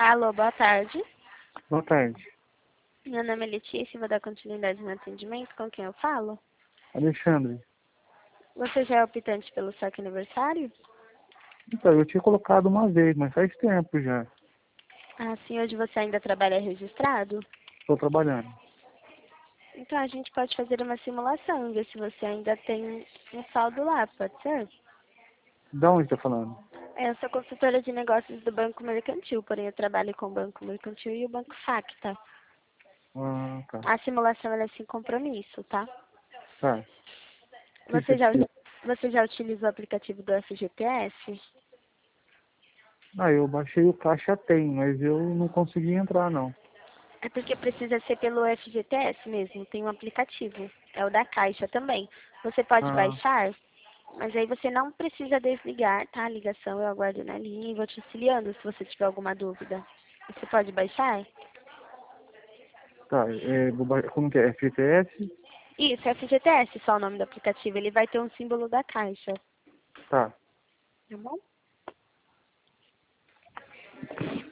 Alô, boa tarde. Boa tarde. Meu nome é Letícia, vou dar continuidade no atendimento. Com quem eu falo? Alexandre. Você já é optante pelo saque aniversário? Então, eu tinha colocado uma vez, mas faz tempo já. Ah, sim, hoje você ainda trabalha registrado? Estou trabalhando. Então a gente pode fazer uma simulação, ver se você ainda tem um saldo lá, pode ser? Da onde está falando? Eu sou consultora de negócios do Banco Mercantil, porém eu trabalho com o Banco Mercantil e o Banco Facta. Ah, tá. A simulação ela é sem compromisso, tá? Tá. O que você Você já, precisa? você já utilizou o aplicativo do FGTS? Ah, eu baixei o Caixa Tem, mas eu não consegui entrar, não. É porque precisa ser pelo FGTS mesmo, tem um aplicativo. É o da Caixa também. Você pode Ah, baixar, mas aí você não precisa desligar, tá? A ligação eu aguardo na linha e vou te auxiliando se você tiver alguma dúvida. Você pode baixar? tá. Como que é? FTS? Isso, FGTS, só o nome do aplicativo. Ele vai ter um símbolo da Caixa, Tá. tá bom?